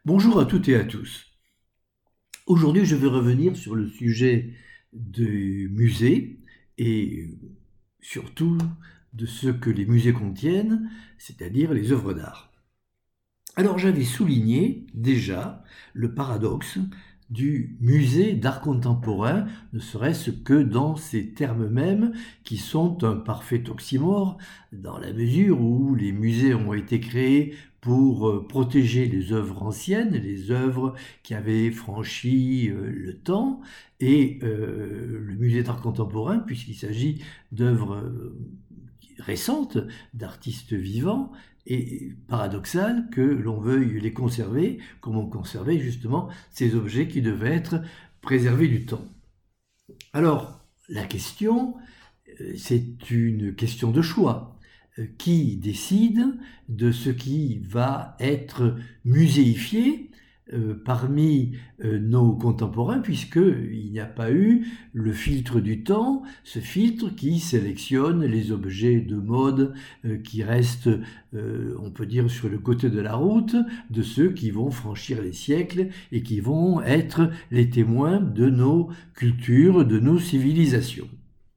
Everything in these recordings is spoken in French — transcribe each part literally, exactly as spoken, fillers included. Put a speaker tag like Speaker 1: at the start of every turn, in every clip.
Speaker 1: Bonjour à toutes et à tous. Aujourd'hui, je vais revenir sur le sujet des musées et surtout de ce que les musées contiennent, c'est-à-dire les œuvres d'art. Alors j'avais souligné déjà le paradoxe du musée d'art contemporain, ne serait-ce que dans ces termes mêmes qui sont un parfait oxymore, dans la mesure où les musées ont été créés pour euh, protéger les œuvres anciennes, les œuvres qui avaient franchi euh, le temps, et euh, le musée d'art contemporain, puisqu'il s'agit d'œuvres euh, récentes, d'artistes vivants, et paradoxal que l'on veuille les conserver comme on conservait justement ces objets qui devaient être préservés du temps. Alors, la question, euh, c'est une question de choix. Euh, Qui décide de ce qui va être muséifié euh, parmi euh, nos contemporains, puisqu'il n'y a pas eu le filtre du temps, ce filtre qui sélectionne les objets de mode euh, qui restent, euh, on peut dire, sur le côté de la route, de ceux qui vont franchir les siècles et qui vont être les témoins de nos cultures, de nos civilisations.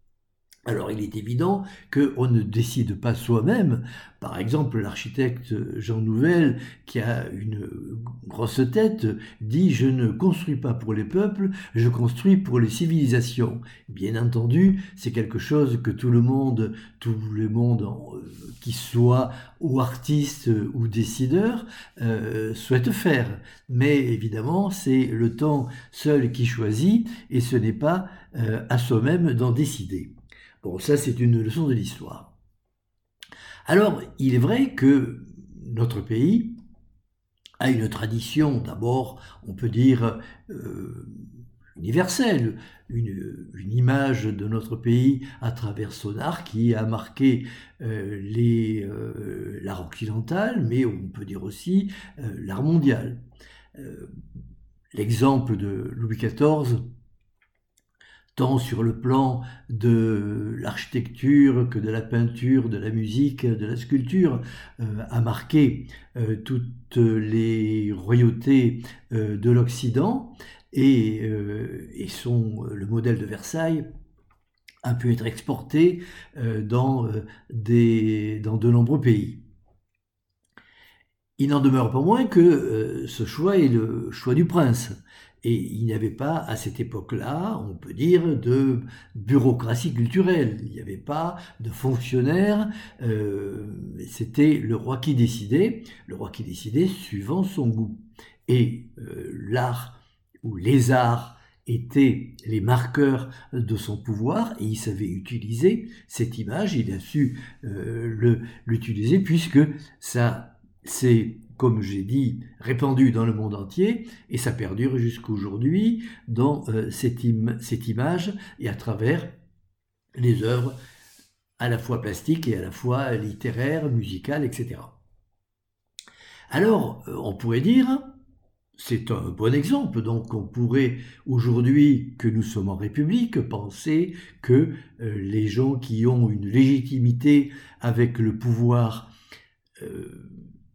Speaker 1: Alors il est évident qu'on ne décide pas soi-même. Par exemple, l'architecte Jean Nouvel, qui a une grosse tête, dit « Je ne construis pas pour les peuples, je construis pour les civilisations ». Bien entendu, c'est quelque chose que tout le monde, tout le monde qui soit ou artiste ou décideur, euh, souhaite faire. Mais évidemment, c'est le temps seul qui choisit et ce n'est pas euh, à soi-même d'en décider. Bon, ça c'est une leçon de l'histoire. Alors, il est vrai que notre pays a une tradition, d'abord, on peut dire, euh, universelle, une, une image de notre pays à travers son art qui a marqué euh, les, euh, l'art occidental, mais on peut dire aussi euh, l'art mondial. Euh, L'exemple de Louis quatorze, tant sur le plan de l'architecture que de la peinture, de la musique, de la sculpture, euh, a marqué euh, toutes les royautés euh, de l'Occident et, euh, et son, le modèle de Versailles a pu être exporté euh, dans, euh, des, dans de nombreux pays. Il n'en demeure pas moins que euh, ce choix est le choix du prince. Et il n'y avait pas, à cette époque-là, on peut dire, de bureaucratie culturelle. Il n'y avait pas de fonctionnaires. Euh, c'était le roi qui décidait, le roi qui décidait suivant son goût. Et euh, l'art, ou les arts, étaient les marqueurs de son pouvoir et il savait utiliser cette image, il a su euh, le, l'utiliser puisque ça c'est, comme j'ai dit, répandu dans le monde entier et ça perdure jusqu'aujourd'hui dans euh, cette, im- cette image et à travers les œuvres à la fois plastiques et à la fois littéraires, musicales, et cetera. Alors, euh, on pourrait dire, c'est un bon exemple, donc on pourrait aujourd'hui que nous sommes en République penser que euh, les gens qui ont une légitimité avec le pouvoir euh,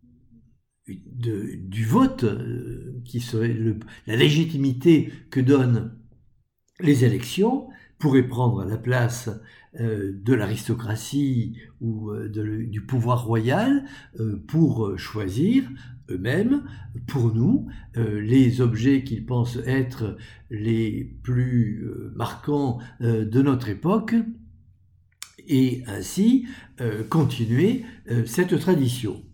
Speaker 1: de, du vote, euh, qui serait le, la légitimité que donnent les élections, pourrait prendre la place euh, de l'aristocratie ou euh, de, du pouvoir royal euh, pour choisir eux-mêmes, pour nous, euh, les objets qu'ils pensent être les plus euh, marquants euh, de notre époque et ainsi euh, continuer euh, cette tradition.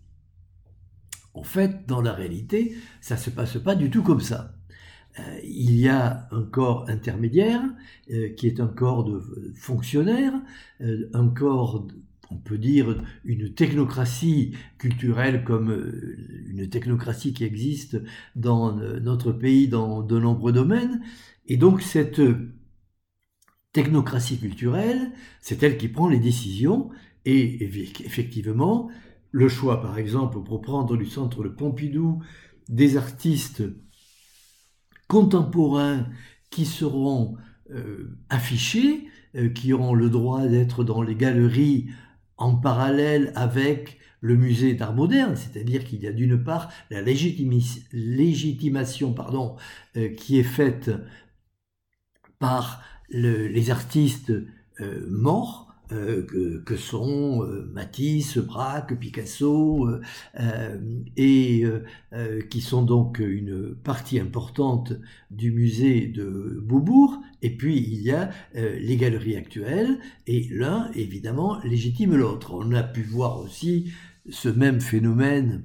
Speaker 1: En fait, dans la réalité, ça ne se passe pas du tout comme ça. Euh, il y a un corps intermédiaire euh, qui est un corps de fonctionnaires, euh, un corps, on peut dire, une technocratie culturelle comme euh, une technocratie qui existe dans euh, notre pays dans de nombreux domaines. Et donc cette technocratie culturelle, c'est elle qui prend les décisions et effectivement, le choix, par exemple, pour prendre du centre de Pompidou, des artistes contemporains qui seront euh, affichés, euh, qui auront le droit d'être dans les galeries en parallèle avec le musée d'art moderne, c'est-à-dire qu'il y a d'une part la légitimis- légitimation pardon, euh, qui est faite par le- les artistes euh, morts, euh, que, que sont euh, Matisse, Braque, Picasso, euh, euh, et euh, euh, qui sont donc une partie importante du musée de Beaubourg. Et puis il y a euh, les galeries actuelles, et l'un évidemment légitime l'autre. On a pu voir aussi ce même phénomène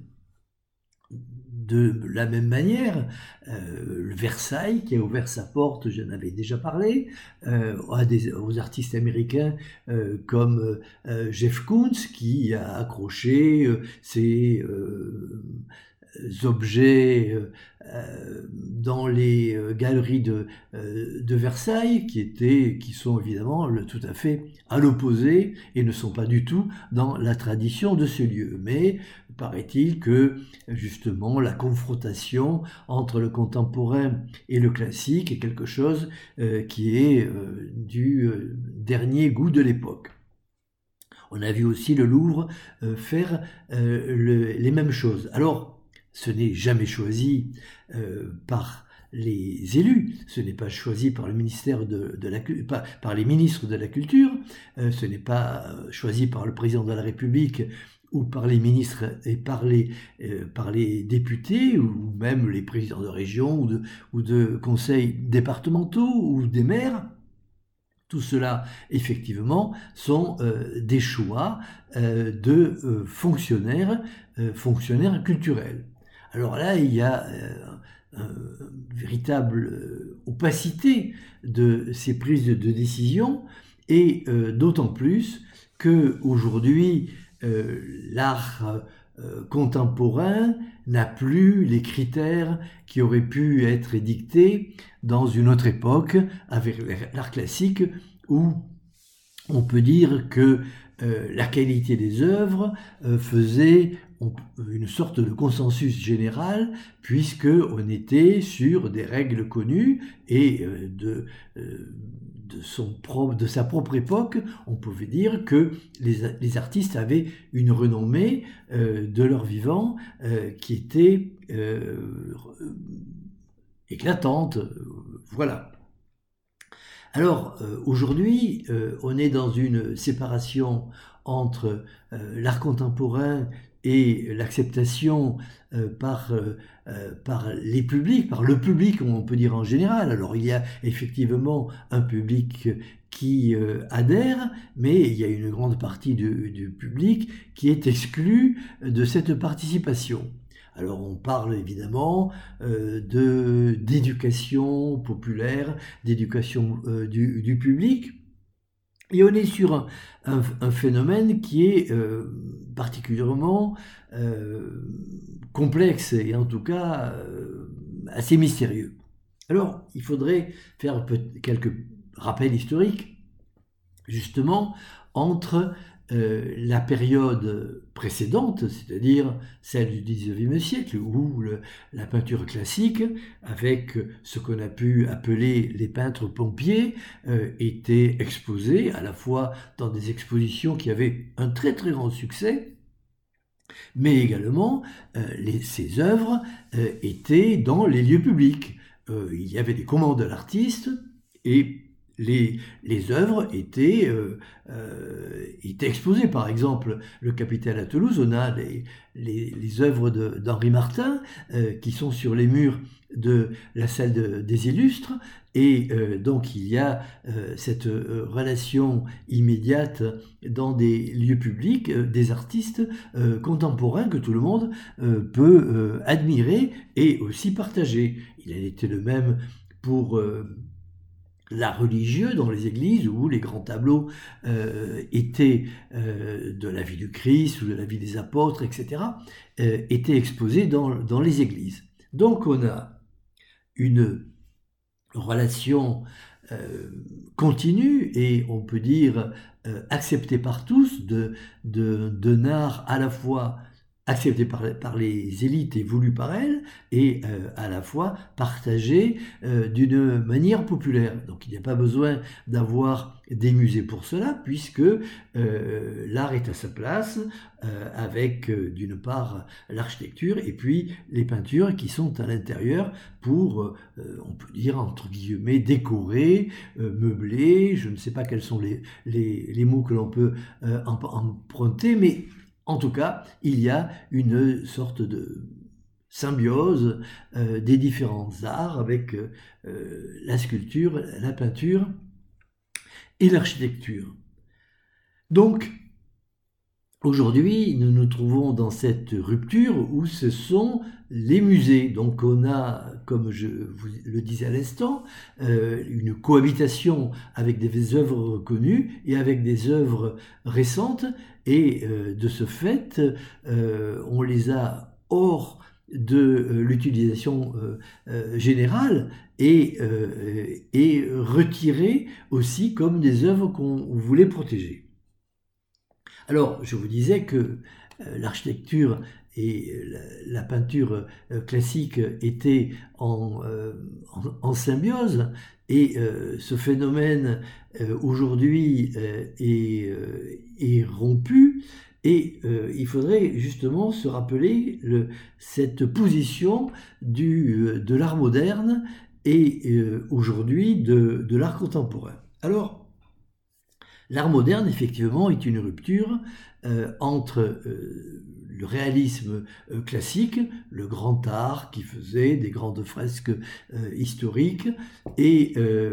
Speaker 1: de la même manière, euh, le Versailles, qui a ouvert sa porte, j'en avais déjà parlé, euh, à des, aux artistes américains euh, comme euh, Jeff Koons, qui a accroché euh, ses euh, objets euh, euh, dans les euh, galeries de, euh, de Versailles, qui étaient, qui sont évidemment le, tout à fait à l'opposé et ne sont pas du tout dans la tradition de ce lieu. Mais paraît-il que justement la confrontation entre le contemporain et le classique est quelque chose euh, qui est euh, du euh, dernier goût de l'époque. On a vu aussi le Louvre euh, faire euh, le, les mêmes choses. Alors, ce n'est jamais choisi euh, par les élus, ce n'est pas choisi par le ministère de, de la par, par les ministres de la Culture, euh, ce n'est pas choisi par le président de la République ou par les ministres et par les, euh, par les députés ou même les présidents de région ou de, ou de conseils départementaux ou des maires. Tout cela, effectivement, sont euh, des choix euh, de euh, fonctionnaires, euh, fonctionnaires culturels. Alors là, il y a euh, une véritable euh, opacité de ces prises de, de décision, et euh, d'autant plus qu'aujourd'hui, euh, l'art euh, contemporain n'a plus les critères qui auraient pu être édictés dans une autre époque avec l'art classique, où on peut dire que euh, la qualité des œuvres euh, faisait on, une sorte de consensus général, puisque on était sur des règles connues et euh, de, euh, de, son propre, de sa propre époque, on pouvait dire que les, les artistes avaient une renommée euh, de leur vivant euh, qui était euh, éclatante. Voilà. Alors euh, aujourd'hui, euh, on est dans une séparation entre euh, l'art contemporain et l'acceptation euh, par, euh, par les publics, par le public, on peut dire en général. Alors il y a effectivement un public qui euh, adhère, mais il y a une grande partie du, du public qui est exclue de cette participation. Alors on parle évidemment euh, de, d'éducation populaire, d'éducation euh, du, du public, et on est sur un, un, un phénomène qui est euh, particulièrement euh, complexe et en tout cas euh, assez mystérieux. Alors il faudrait faire quelques rappels historiques justement entre euh, la période précédente, c'est-à-dire celle du dix-neuvième siècle, où le, la peinture classique, avec ce qu'on a pu appeler les peintres pompiers, euh, était exposée à la fois dans des expositions qui avaient un très très grand succès, mais également euh, les, ces œuvres euh, étaient dans les lieux publics. Euh, il y avait des commandes à l'artiste et Les, les œuvres étaient, euh, euh, étaient exposées. Par exemple, le Capitole à Toulouse, on a les, les, les œuvres d'Henri Martin euh, qui sont sur les murs de la salle de, des illustres, et euh, donc il y a euh, cette euh, relation immédiate dans des lieux publics, euh, des artistes euh, contemporains que tout le monde euh, peut euh, admirer et aussi partager. Il a été le même pour euh, l'art religieux dans les églises, où les grands tableaux euh, étaient euh, de la vie du Christ ou de la vie des apôtres, et cetera, euh, étaient exposés dans, dans les églises. Donc on a une relation euh, continue et on peut dire euh, acceptée par tous de, de, d'un art à la fois accepté par, par les élites et voulu par elles, et euh, à la fois partagé euh, d'une manière populaire. Donc il n'y a pas besoin d'avoir des musées pour cela, puisque euh, l'art est à sa place, euh, avec euh, d'une part l'architecture et puis les peintures qui sont à l'intérieur pour, euh, on peut dire entre guillemets, décorer, euh, meubler, je ne sais pas quels sont les, les, les mots que l'on peut euh, emprunter, mais en tout cas, il y a une sorte de symbiose euh, des différents arts avec euh, la sculpture, la peinture et l'architecture. Donc, aujourd'hui, nous nous trouvons dans cette rupture où ce sont les musées. Donc on a, comme je vous le disais à l'instant, euh, une cohabitation avec des œuvres reconnues et avec des œuvres récentes. Et euh, de ce fait, euh, on les a hors de euh, l'utilisation euh, euh, générale et, euh, et retirées aussi comme des œuvres qu'on voulait protéger. Alors, je vous disais que euh, l'architecture et la, la peinture euh, classique étaient en, euh, en, en symbiose, et euh, ce phénomène euh, aujourd'hui euh, est, euh, est rompu, et euh, il faudrait justement se rappeler le, cette position du, euh, de l'art moderne et euh, aujourd'hui de, de l'art contemporain. Alors, l'art moderne, effectivement, est une rupture euh, entre euh, le réalisme euh, classique, le grand art qui faisait des grandes fresques euh, historiques, et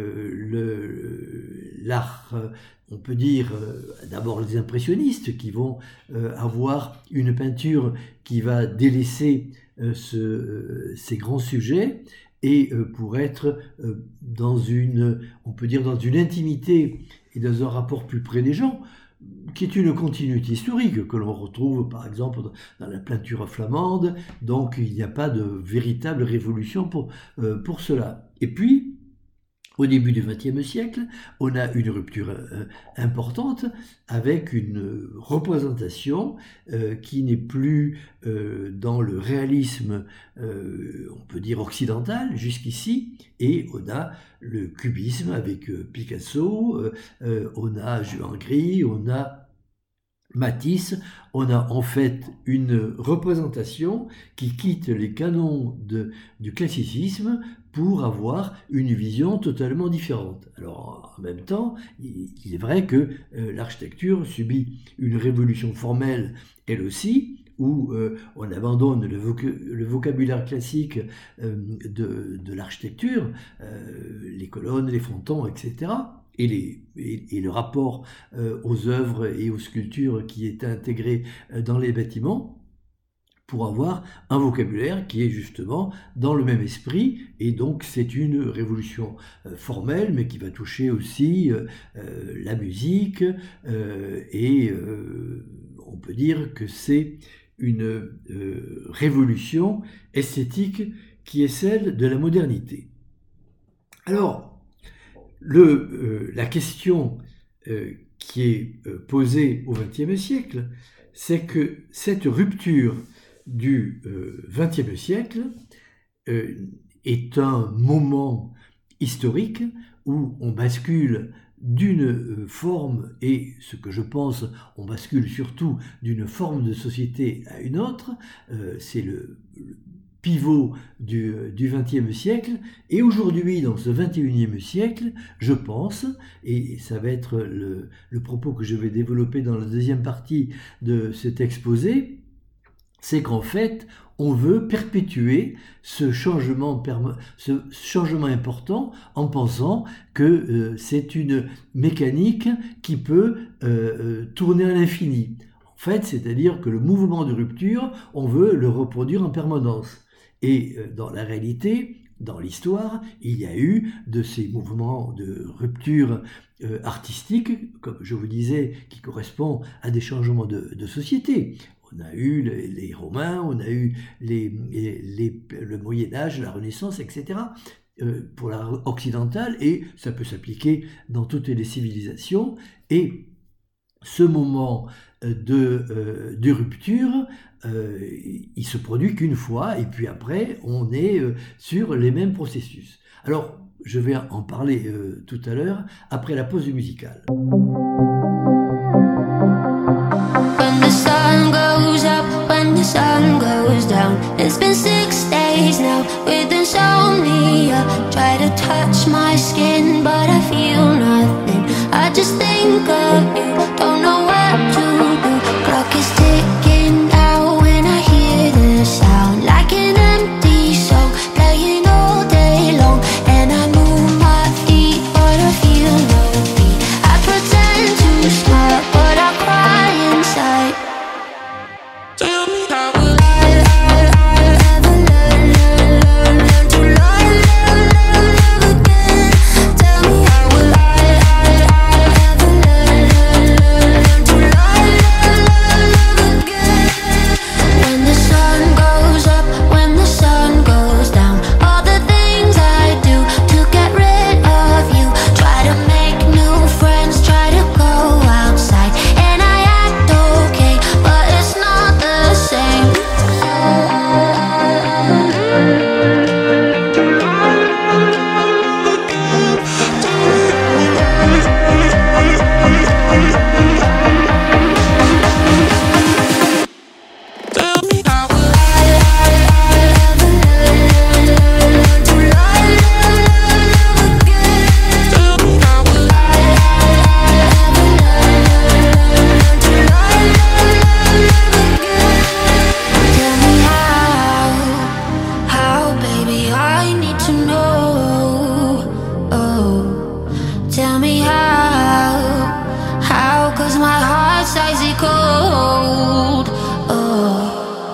Speaker 1: euh, l'art, on peut dire, euh, d'abord les impressionnistes qui vont euh, avoir une peinture qui va délaisser euh, ce, euh, ces grands sujets, et euh, pour être euh, dans une, on peut dire, dans une intimité et dans un rapport plus près des gens, qui est une continuité historique que l'on retrouve par exemple dans la peinture flamande. Donc il n'y a pas de véritable révolution pour, euh, pour cela. Et puis, au début du vingtième siècle, on a une rupture euh, importante avec une représentation euh, qui n'est plus euh, dans le réalisme, euh, on peut dire occidental jusqu'ici, et on a le cubisme avec euh, Picasso, euh, euh, on a Juan Gris, on a Matisse. On a en fait une représentation qui quitte les canons de, du classicisme pour avoir une vision totalement différente. Alors en même temps, il est vrai que euh, l'architecture subit une révolution formelle elle aussi, où euh, on abandonne le, voc le vocabulaire classique euh, de, de l'architecture, euh, les colonnes, les frontons, et cetera. Et, les, et, et le rapport euh, aux œuvres et aux sculptures qui est intégré euh, dans les bâtiments, pour avoir un vocabulaire qui est justement dans le même esprit. Et donc c'est une révolution euh, formelle, mais qui va toucher aussi euh, euh, la musique, euh, et euh, on peut dire que c'est une euh, révolution esthétique qui est celle de la modernité. Alors, le, euh, la question euh, qui est euh, posée au vingtième siècle, c'est que cette rupture du vingtième siècle euh, est un moment historique où on bascule d'une forme, et ce que je pense, on bascule surtout d'une forme de société à une autre, euh, c'est le, le pivot du vingtième siècle, et aujourd'hui, dans ce vingt et unième siècle, je pense, et ça va être le, le propos que je vais développer dans la deuxième partie de cet exposé, c'est qu'en fait, on veut perpétuer ce changement, ce changement important en pensant que euh, c'est une mécanique qui peut euh, tourner à l'infini. En fait, c'est-à-dire que le mouvement de rupture, on veut le reproduire en permanence. Et euh, dans la réalité, dans l'histoire, il y a eu de ces mouvements de rupture euh, artistique, comme je vous disais, qui correspondent à des changements de, de société. On a eu les, les Romains, on a eu les, les, les, le Moyen-Âge, la Renaissance, et cetera, euh, pour l'art occidental, et ça peut s'appliquer dans toutes les civilisations. Et ce moment de, euh, de rupture, euh, il se produit qu'une fois, et puis après, on est euh, sur les mêmes processus. Alors, je vais en parler euh, tout à l'heure, après la pause musicale.
Speaker 2: When the sun goes up, when the sun goes down, it's been six days now with insomnia. Try to touch my skin, but I feel nothing. I just think of you, don't know what to do. Clock is ticking now when I hear the sound, like an empty song playing all day long. And I move my feet, but I feel no beat. I pretend to smile, but I cry inside. Tell me how will I, I, I ever learn, learn, learn, learn to love, love, love, love again? Tell me how will I, I, I ever learn, learn, learn, learn to love, love, love, love again? When the sun goes up, when the sun goes down, all the things I do to get rid of you. Try to make new friends, try to go outside, and I act okay, but it's not the same. Tell me how will I, I, I ever learn, learn, learn, learn to love, love, love, love again? Tell me how will I, I, I ever learn, learn, learn to love, love, love, love again? Tell me how, how, baby, I need to know. Oh, tell me how, how, 'cause my heart's icy cold. Oh.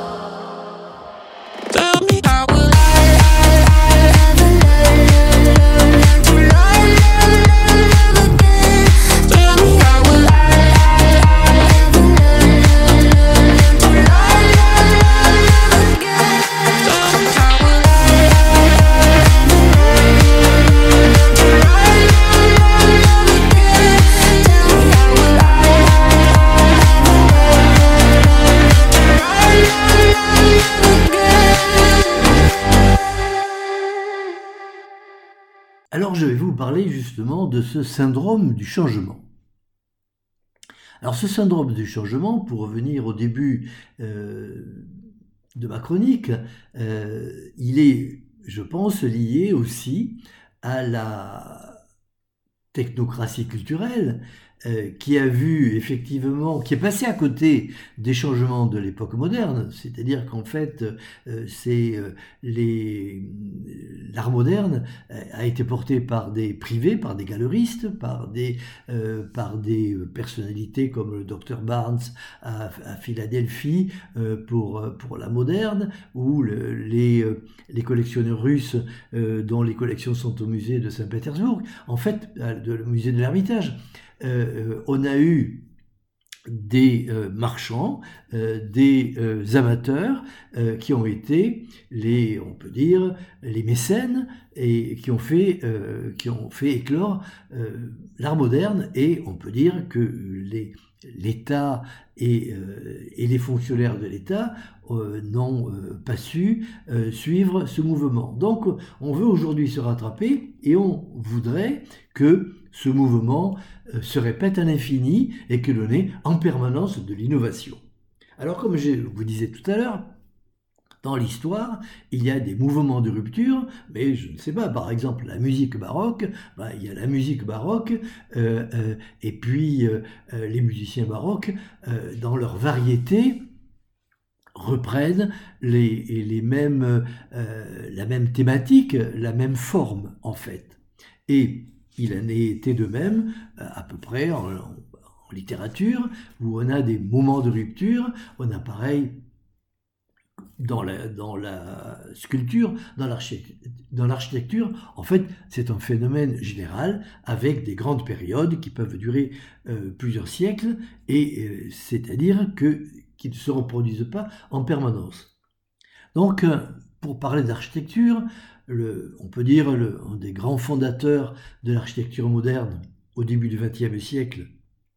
Speaker 2: Tell me how will I, I, I ever learn, learn, learn, learn to love, love, love, love again? Tell me how will I, I, I ever learn, learn, learn, learn to love, love, love, love again? Tell me how will I, I, I ever learn, learn to love, love, love, love again? Tell me how will I, I, I ever learn, learn, learn to love, love, love, love again?
Speaker 1: Alors, je vais vous parler justement de ce syndrome du changement. Alors, ce syndrome du changement, pour revenir au début euh, de ma chronique, euh, il est, je pense, lié aussi à la technocratie culturelle euh, qui a vu effectivement, qui est passée à côté des changements de l'époque moderne, c'est-à-dire qu'en fait, euh, c'est euh, les l'art moderne euh, a été porté par des privés, par des galeristes, par des euh, par des personnalités comme le docteur Barnes à, à Philadelphie euh, pour pour la moderne, ou le, les les collectionneurs russes euh, dont les collections sont au musée de Saint-Pétersbourg, en fait, de, le musée de l'Ermitage. Euh, on a eu des euh, marchands, euh, des euh, amateurs euh, qui ont été les, on peut dire, les mécènes et qui ont fait, euh, qui ont fait éclore euh, l'art moderne, et on peut dire que les l'État et, euh, et les fonctionnaires de l'État euh, n'ont euh, pas su euh, suivre ce mouvement. Donc on veut aujourd'hui se rattraper et on voudrait que ce mouvement euh, se répète à l'infini et que l'on ait en permanence de l'innovation. Alors comme je vous disais tout à l'heure, dans l'histoire, il y a des mouvements de rupture, mais je ne sais pas, par exemple, la musique baroque, ben, il y a la musique baroque, euh, euh, et puis euh, euh, les musiciens baroques, euh, dans leur variété, reprennent les, les mêmes, euh, la même thématique, la même forme, en fait. Et il en est été de même, à peu près, en, en, en littérature, où on a des moments de rupture, on a pareil dans la, dans la sculpture, dans l'architecture. En fait, c'est un phénomène général avec des grandes périodes qui peuvent durer euh, plusieurs siècles, et euh, c'est-à-dire que, qui ne se reproduisent pas en permanence. Donc, euh, pour parler d'architecture, on peut dire le, un des grands fondateurs de l'architecture moderne au début du vingtième siècle,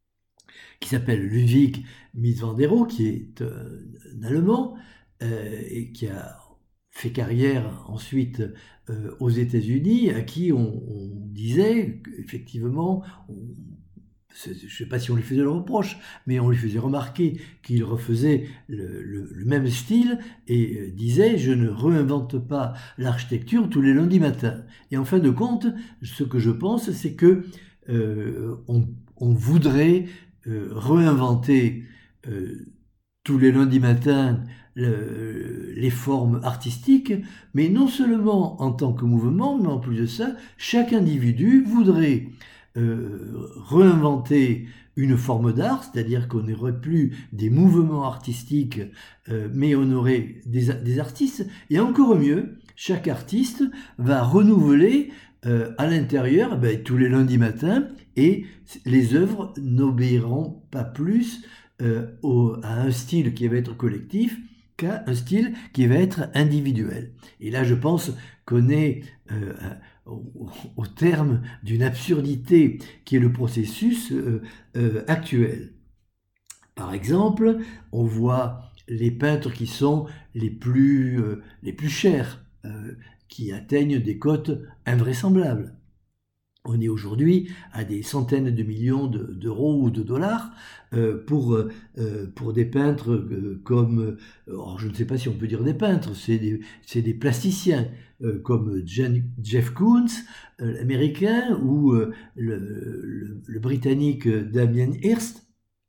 Speaker 1: qui s'appelle Ludwig Mies van der Rohe, qui est euh, un Allemand euh, et qui a fait carrière ensuite euh, aux États-Unis, à qui on, on disait qu'effectivement, on, je ne sais pas si on lui faisait le reproche, mais on lui faisait remarquer qu'il refaisait le, le, le même style et euh, disait « je ne réinvente pas l'architecture tous les lundis matins ». Et en fin de compte, ce que je pense, c'est que euh, on, on voudrait euh, réinventer euh, tous les lundis matins le, les formes artistiques, mais non seulement en tant que mouvement, mais en plus de ça, chaque individu voudrait euh, réinventer une forme d'art, c'est-à-dire qu'on n'aurait plus des mouvements artistiques, euh, mais on aurait des, des artistes, et encore mieux, chaque artiste va renouveler euh, à l'intérieur ben, tous les lundis matins, et les œuvres n'obéiront pas plus euh, au, à un style qui va être collectif qu'à un style qui va être individuel. Et là, je pense qu'on est euh, au, au terme d'une absurdité qui est le processus euh, euh, actuel. Par exemple, on voit les peintres qui sont les plus, euh, les plus chers, euh, qui atteignent des cotes invraisemblables. On est aujourd'hui à des centaines de millions de, d'euros ou de dollars euh, pour, euh, pour des peintres euh, comme, euh, je ne sais pas si on peut dire des peintres, c'est des, c'est des plasticiens euh, comme Jen, Jeff Koons, euh, l'américain, ou euh, le, le, le britannique Damien Hirst,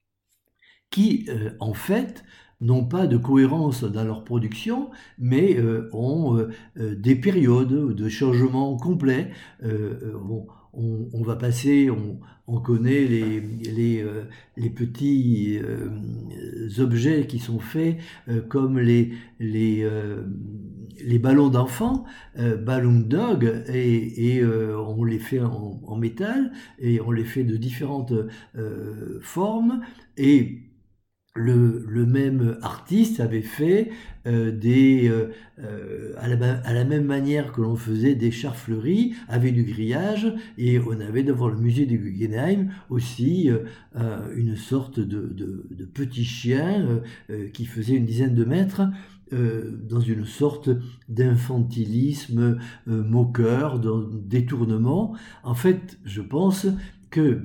Speaker 1: qui euh, en fait n'ont pas de cohérence dans leur production, mais euh, ont euh, des périodes de changement complet. Euh, on, on, on va passer, on, on connaît les, les, euh, les petits euh, objets qui sont faits, euh, comme les, les, euh, les ballons d'enfants, euh, Balloon Dog, et, et euh, on les fait en, en métal, et on les fait de différentes euh, formes, et Le, le même artiste avait fait euh, des, euh, à, la, à la même manière que l'on faisait des chars fleuris avec du grillage, et on avait devant le musée du Guggenheim aussi euh, une sorte de, de, de petit chien euh, qui faisait une dizaine de mètres, euh, dans une sorte d'infantilisme euh, moqueur, de détournement. En fait, je pense que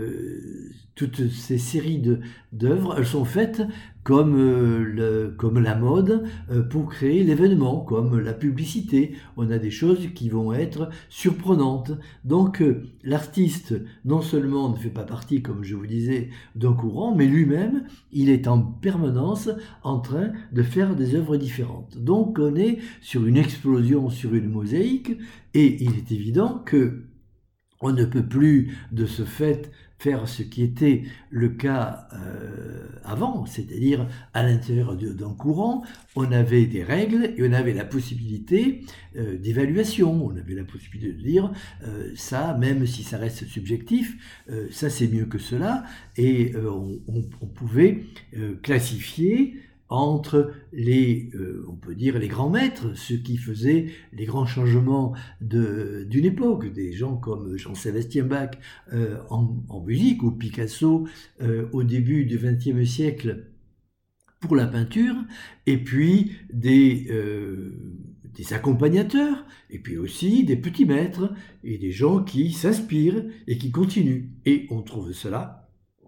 Speaker 1: euh, toutes ces séries de, d'œuvres, elles sont faites comme, euh, le, comme la mode, euh, pour créer l'événement, comme la publicité. On a des choses qui vont être surprenantes. Donc euh, l'artiste, non seulement ne fait pas partie, comme je vous disais, d'un courant, mais lui-même, il est en permanence en train de faire des œuvres différentes. Donc on est sur une explosion, sur une mosaïque, et il est évident que on ne peut plus, de ce fait, faire ce qui était le cas euh, avant, c'est-à-dire à l'intérieur d'un courant, on avait des règles et on avait la possibilité euh, d'évaluation, on avait la possibilité de dire euh, ça, même si ça reste subjectif, euh, ça c'est mieux que cela, et euh, on, on, on pouvait euh, classifier entre les, euh, on peut dire, les grands maîtres, ceux qui faisaient les grands changements de, d'une époque, des gens comme Jean-Sébastien Bach euh, en, en musique, ou Picasso euh, au début du vingtième siècle pour la peinture, et puis des, euh, des accompagnateurs, et puis aussi des petits maîtres, et des gens qui s'inspirent et qui continuent. Et on trouve cela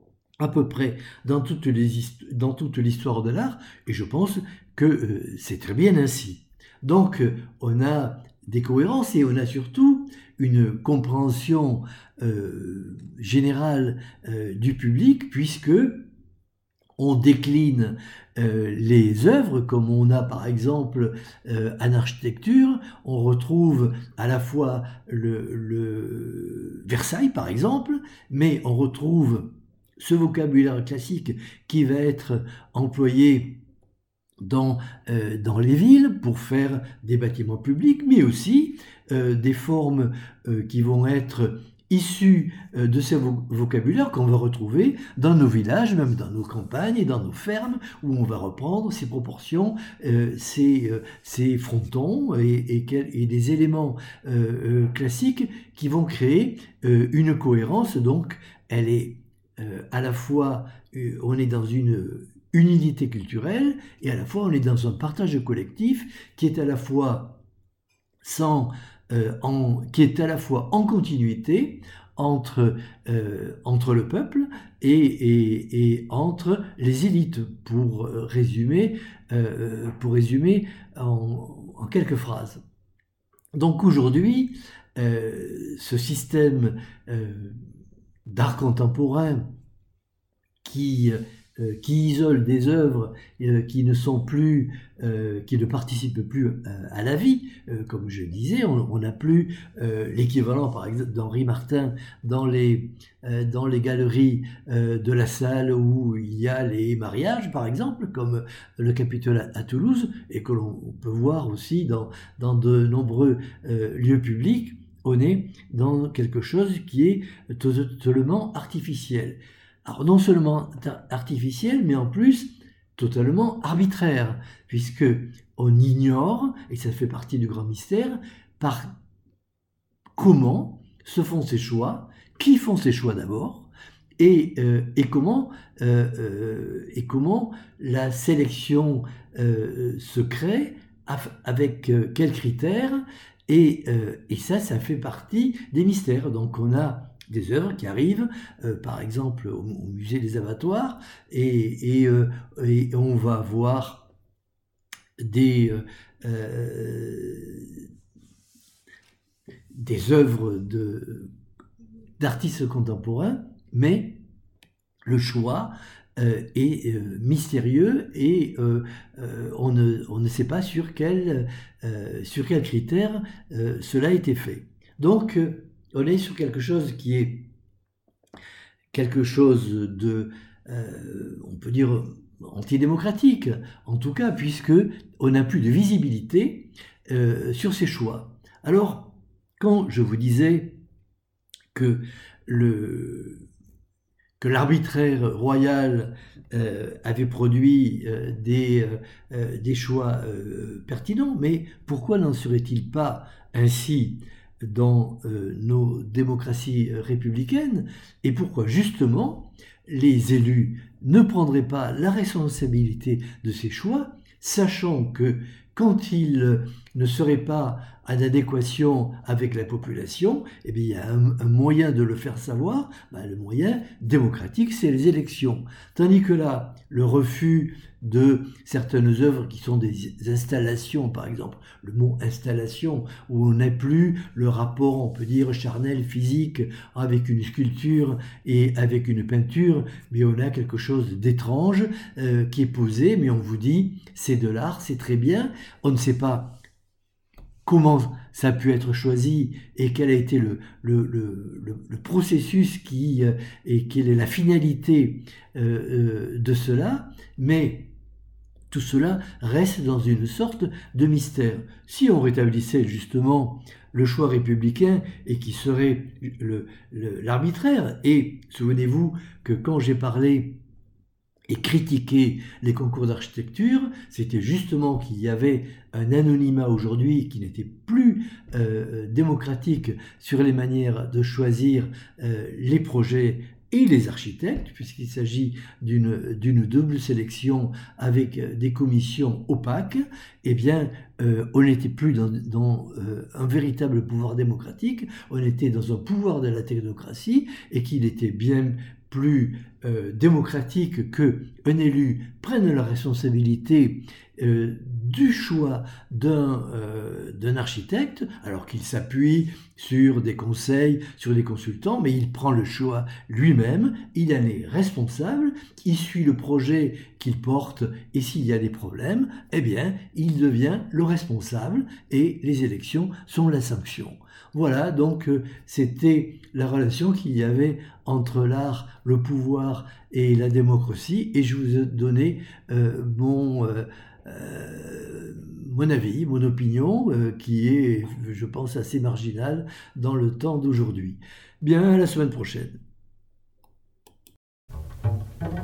Speaker 1: à peu près dans toute, les, dans toute l'histoire de l'art, et je pense que euh, c'est très bien ainsi. Donc euh, on a des cohérences, et on a surtout une compréhension euh, générale euh, du public, puisque on décline euh, les œuvres, comme on a par exemple euh, en architecture, on retrouve à la fois le, le Versailles par exemple, mais on retrouve ce vocabulaire classique qui va être employé dans, euh, dans les villes pour faire des bâtiments publics, mais aussi euh, des formes euh, qui vont être issues euh, de ces vo- vocabulaires qu'on va retrouver dans nos villages, même dans nos campagnes et dans nos fermes, où on va reprendre ces proportions, euh, ces, euh, ces frontons et, et, quel, et des éléments euh, euh, classiques qui vont créer euh, une cohérence. Donc elle est euh, à la fois euh, on est dans une unité culturelle et à la fois on est dans un partage collectif qui est à la fois sans, euh, en, qui est à la fois en continuité entre, euh, entre le peuple et, et, et entre les élites, pour résumer, euh, pour résumer en, en quelques phrases. Donc aujourd'hui, euh, ce système euh, d'art contemporain qui, euh, qui isole des œuvres euh, qui ne sont plus, euh, qui ne participent plus euh, à la vie, euh, comme je disais, on n'a plus euh, l'équivalent par exemple d'Henri Martin dans les, euh, dans les galeries euh, de la salle où il y a les mariages par exemple, comme le Capitole à, à Toulouse, et que l'on peut voir aussi dans, dans de nombreux euh, lieux publics. On est dans quelque chose qui est totalement artificiel. Alors non seulement artificiel, mais en plus totalement arbitraire, puisque on ignore, et ça fait partie du grand mystère, par comment se font ces choix, qui font ces choix d'abord, et, euh, et, comment, euh, euh, et comment la sélection euh, se crée, avec euh, quels critères, et, euh, et ça, ça fait partie des mystères. Donc on a des œuvres qui arrivent, euh, par exemple au, au musée des abattoirs, et, et, euh, et on va voir des, euh, des œuvres de, d'artistes contemporains, mais le choix euh, est euh, mystérieux et euh, euh, on, ne, on ne sait pas sur quel, euh, sur quel critère euh, cela a été fait. Donc, euh, on est sur quelque chose qui est quelque chose de, euh, on peut dire, antidémocratique, en tout cas, puisque on n'a plus de visibilité euh, sur ces choix. Alors, quand je vous disais que le que l'arbitraire royal euh, avait produit euh, des, euh, des choix euh, pertinents, mais pourquoi n'en serait-il pas ainsi dans euh, nos démocraties républicaines, et pourquoi justement les élus ne prendraient pas la responsabilité de ces choix, sachant que quand ils ne seraient pas en adéquation avec la population, eh bien, il y a un, un moyen de le faire savoir. Ben, le moyen démocratique, c'est les élections. Tandis que là, le refus de certaines œuvres qui sont des installations, par exemple, le mot installation, où on n'a plus le rapport, on peut dire, charnel, physique, avec une sculpture et avec une peinture, mais on a quelque chose d'étrange euh, qui est posé, mais on vous dit, c'est de l'art, c'est très bien, on ne sait pas comment ça a pu être choisi et quel a été le, le, le, le, le processus qui, euh, et quelle est la finalité euh, euh, de cela, mais tout cela reste dans une sorte de mystère. Si on rétablissait justement le choix républicain et qui serait le, le, l'arbitraire, et souvenez-vous que quand j'ai parlé et critiquer les concours d'architecture, c'était justement qu'il y avait un anonymat aujourd'hui qui n'était plus euh, démocratique sur les manières de choisir euh, les projets et les architectes, puisqu'il s'agit d'une, d'une double sélection avec des commissions opaques. Eh bien, euh, on n'était plus dans, dans euh, un véritable pouvoir démocratique, on était dans un pouvoir de la technocratie, et qu'il était bien plus euh, démocratique qu'un élu prenne la responsabilité euh, du choix d'un, euh, d'un architecte, alors qu'il s'appuie sur des conseils, sur des consultants, mais il prend le choix lui-même, il en est responsable, il suit le projet qu'il porte, et s'il y a des problèmes, eh bien, il devient le responsable, et les élections sont la sanction. Voilà, donc euh, c'était la relation qu'il y avait entre l'art, le pouvoir et la démocratie, et je vous ai donné euh, mon, euh, euh, mon avis, mon opinion, euh, qui est, je pense, assez marginale dans le temps d'aujourd'hui. Bien, à la semaine prochaine.